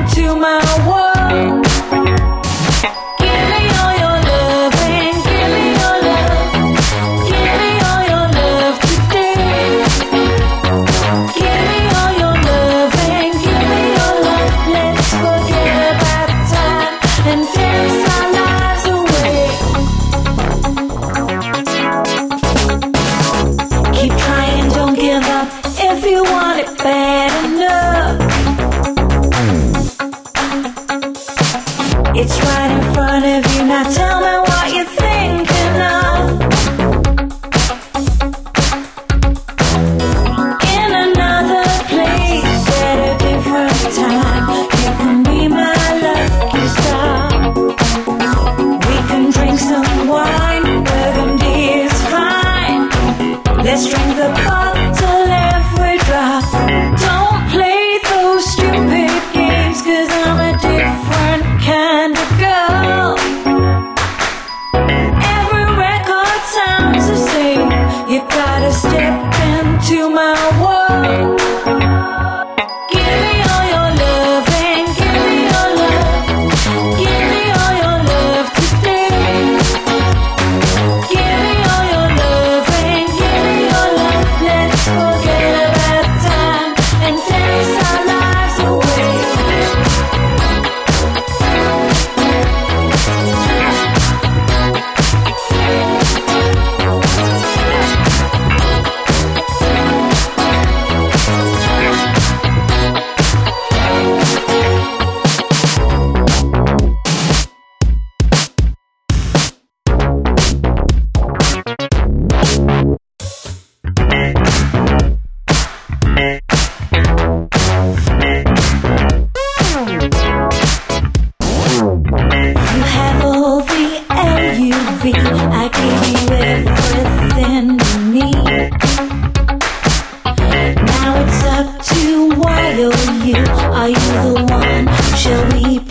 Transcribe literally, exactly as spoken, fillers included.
into my world. Give me all your love and give me your love. Give me all your love today. Give me all your love and give me your love. Let's forget about time and dance our lives away. Keep trying, don't give up if you want it bad enough. It's right in front of you, now tell me what you're thinking of. In another place, at a different time, you can be my lucky star. We can drink some wine, burgundy is fine. Let's drink the bottle every drop. Don't play those stupid games, cause I'm a different kind of girl. Every record sounds the same. You gotta step into my world. Give me all your love and give me your love. Give me all your love today. Give me all your love and give me your love. Let's forget about time and dance our lives away. You have all the L U V. I gave you everything you need. Now it's up to Y O U. Are you the one? Shall we